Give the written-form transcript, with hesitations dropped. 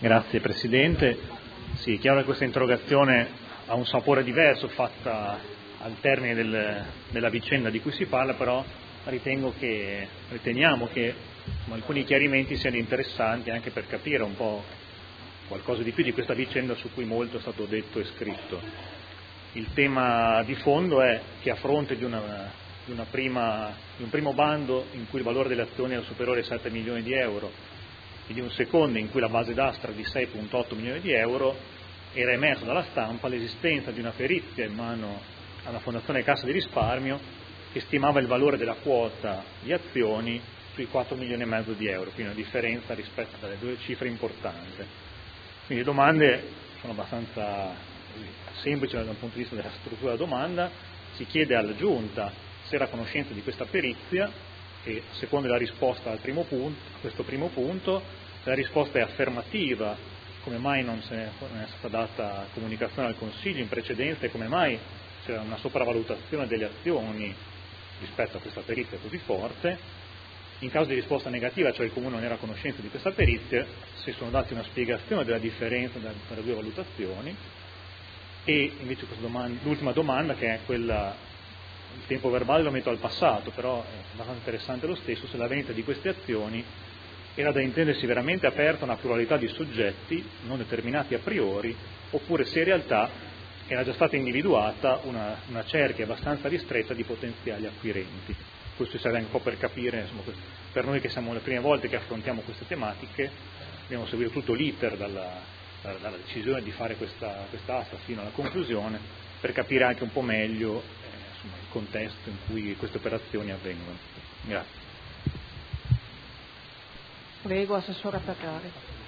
Grazie Presidente. Sì, è chiaro che questa interrogazione ha un sapore diverso fatta al termine della vicenda di cui si parla, però riteniamo che alcuni chiarimenti siano interessanti anche per capire un po' qualcosa di più di questa vicenda su cui molto è stato detto e scritto. Il tema di fondo è che a fronte di un primo bando in cui il valore delle azioni era superiore ai 7 milioni di euro e di un secondo in cui la base d'asta era di 6,8 milioni di euro, era emerso dalla stampa l'esistenza di una perizia in mano alla Fondazione Cassa di Risparmio che stimava il valore della quota di azioni sui 4 milioni e mezzo di euro, quindi una differenza rispetto alle due cifre importanti. Quindi le domande sono abbastanza semplici dal punto di vista della struttura della domanda. Si chiede alla Giunta se era a conoscenza di questa perizia e secondo la risposta a questo primo punto, se la risposta è affermativa, come mai non è stata data comunicazione al Consiglio in precedenza e come mai c'era una sopravvalutazione delle azioni rispetto a questa perizia così forte. In caso di risposta negativa, cioè il Comune non era a conoscenza di questa perizia, se sono dati una spiegazione della differenza tra le due valutazioni. E invece l'ultima domanda, che è quella, il tempo verbale lo metto al passato, però è abbastanza interessante lo stesso, se la vendita di queste azioni era da intendersi veramente aperta a una pluralità di soggetti non determinati a priori, oppure se in realtà era già stata individuata una cerchia abbastanza ristretta di potenziali acquirenti. Questo serve anche un po' per capire, insomma, per noi che siamo le prime volte che affrontiamo queste tematiche, abbiamo seguito tutto l'iter dalla decisione di fare questa asta fino alla conclusione, per capire anche un po' meglio il contesto in cui queste operazioni avvengono. Grazie. Prego, Assessore Ferrari.